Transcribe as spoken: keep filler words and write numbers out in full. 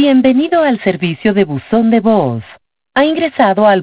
Bienvenido al servicio de buzón de voz. Ha ingresado al